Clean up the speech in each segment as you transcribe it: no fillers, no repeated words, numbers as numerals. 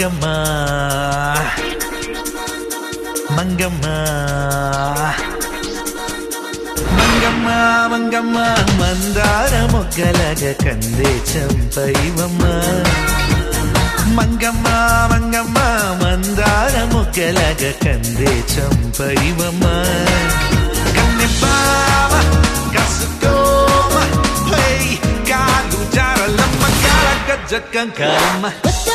మంగమ్మ మంగమ్మ మంగమ్మ మంగమ్మ మందార మొగ్గలగ కందే చంపైవమ్మ మంగమ్మ మంగమ్మ మందార మొగ్గలగ కందే చంపైవమ్మ కన్నె బావ కసుకోమ హై కాలు జారలమ్మ కాల గజ్జకంకరమ్మ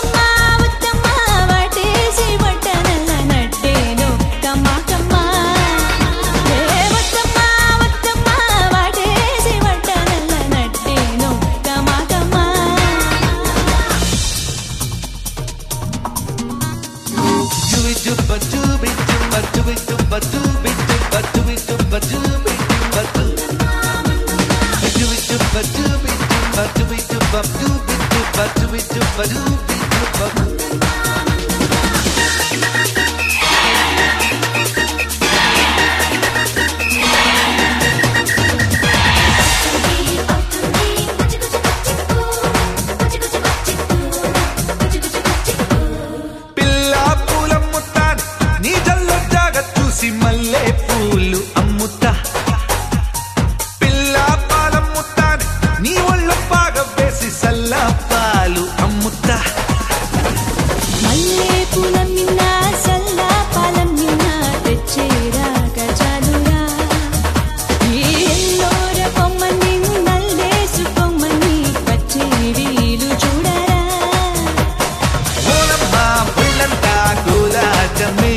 మల్లె పూలు అమ్ముతా పిల్ల పాలమ్ముతాను నీ ఒళ్ళు బాగా వేసి సల్లా పాలు అమ్ముతా మల్లె పూలమ్మినా సల్లా పాలమ్మినా తెచ్చేరా గజాలురా ఈ ఎల్లోర కొమ్మని నల్లేసు కొమ్మని పచ్చి వీలు చూడరా ఓలమ్మ పుల్లంతా కూలాటమే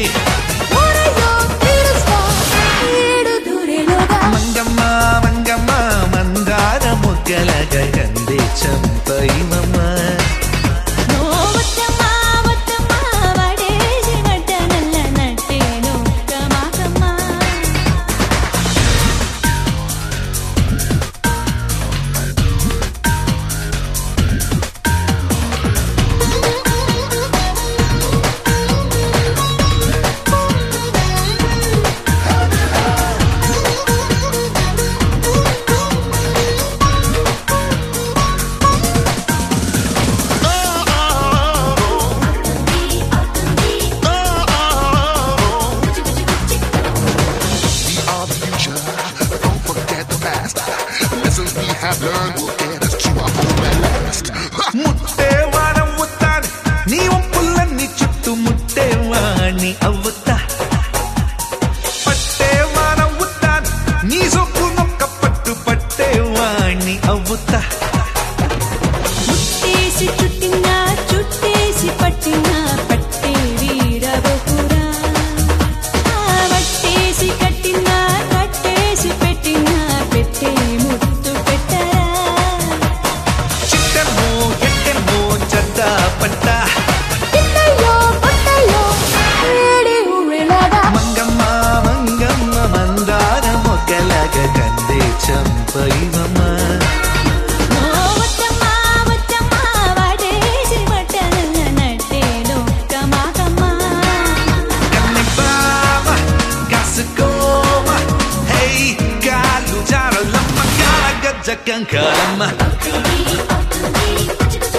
మంగమ్మ మందార మొగ్గలగ కందే చంపైవమ్మ ముట్టేవాణం ముత్తాను నీ వంపులన్నీ చుట్టూ ముట్టేవాణి అవుతా పట్టేవాణం ముత్తాను నీ సొప్పు నొక్క పట్టు పట్టేవాణి అవుతా ముట్టేసి చుట్టినా చుట్టేసి పట్టినా పట్టే వీరబోకురా పట్టేసి కట్టినా కట్టేసి పెట్టినా పెట్టే ముత్తు పెట్టరా చిట్టెమ్మో ఎట్టెమ్మో చద్ద పట్ట మంగమ్మ మంగమ్మ మందార మొగ్గలగ కందే చంపైవమ్మ కన్నె బావ కసుకోమ హై కాలు జారలమ్మ కాల గజ్జకంకరమ్మ